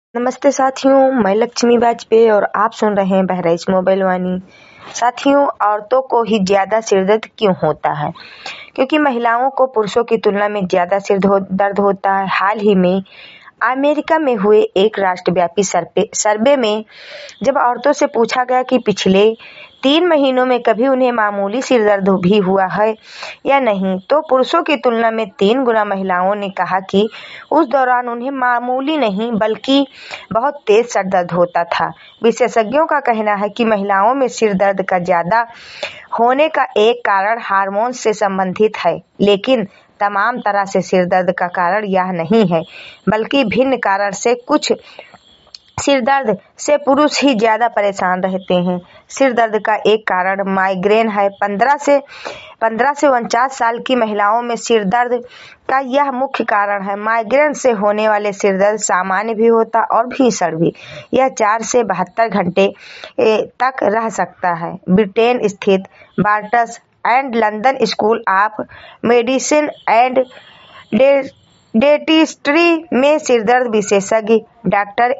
नमस्ते साथियों, मैं लक्ष्मी वाजपेयी और आप सुन रहे हैं बहराइच मोबाइल वाणी। साथियों, औरतों को ही ज्यादा सिरदर्द क्यों होता है? क्योंकि महिलाओं को पुरुषों की तुलना में ज्यादा दर्द होता है। हाल ही में अमेरिका में हुए एक राष्ट्रव्यापी सर्वे में जब औरतों से पूछा गया कि पिछले 3 महीनों में कभी उन्हें मामूली सिरदर्द भी हुआ है या नहीं, तो पुरुषों की तुलना में 3 गुना महिलाओं ने कहा कि उस दौरान उन्हें मामूली नहीं बल्कि बहुत तेज सिरदर्द होता था। विशेषज्ञों का कहना है कि महिलाओं में सिरदर्द का ज्यादा होने का एक कारण हार्मोन से संबंधित है, लेकिन तमाम तरह से सिरदर्द का कारण यह नहीं है, बल्कि भिन्न कारण से कुछ सिरदर्द से पुरुष ही ज्यादा परेशान रहते हैं। सिरदर्द का एक कारण माइग्रेन है। 15 से 49 साल की महिलाओं में सिरदर्द का यह मुख्य कारण है। माइग्रेन से होने वाले सिरदर्द सामान्य भी होता और भीषण भी। यह 4 से 72 घंटे तक रह सकता है। ब्रिटेन स्थित Barts and London school of medicine and dentistry में सिरदर्द विशेषज्ञ डॉक्टर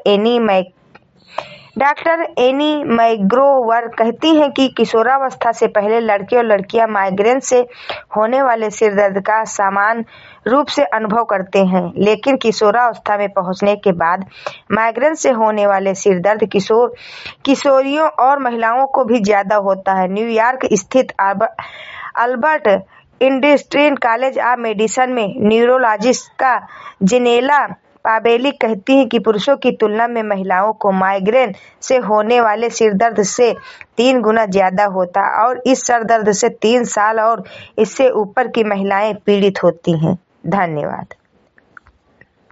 एनी मैग्रोवर कहती हैं कि किशोरावस्था से पहले लड़के और लड़कियां माइग्रेन से होने वाले सिरदर्द का समान रूप से अनुभव करते हैं, लेकिन किशोरावस्था में पहुंचने के बाद माइग्रेन से होने वाले सिरदर्द किशोरियों और महिलाओं को भी ज्यादा होता है। न्यूयॉर्क स्थित Albert industrial college of medicine में न्यूरोलॉजिस्ट का जेनेला पाबेली कहती हैं कि पुरुषों की तुलना में महिलाओं को माइग्रेन से होने वाले सिरदर्द से 3 गुना ज्यादा होता है और इस सिरदर्द से 3 साल और इससे ऊपर की महिलाएं पीड़ित होती हैं। धन्यवाद।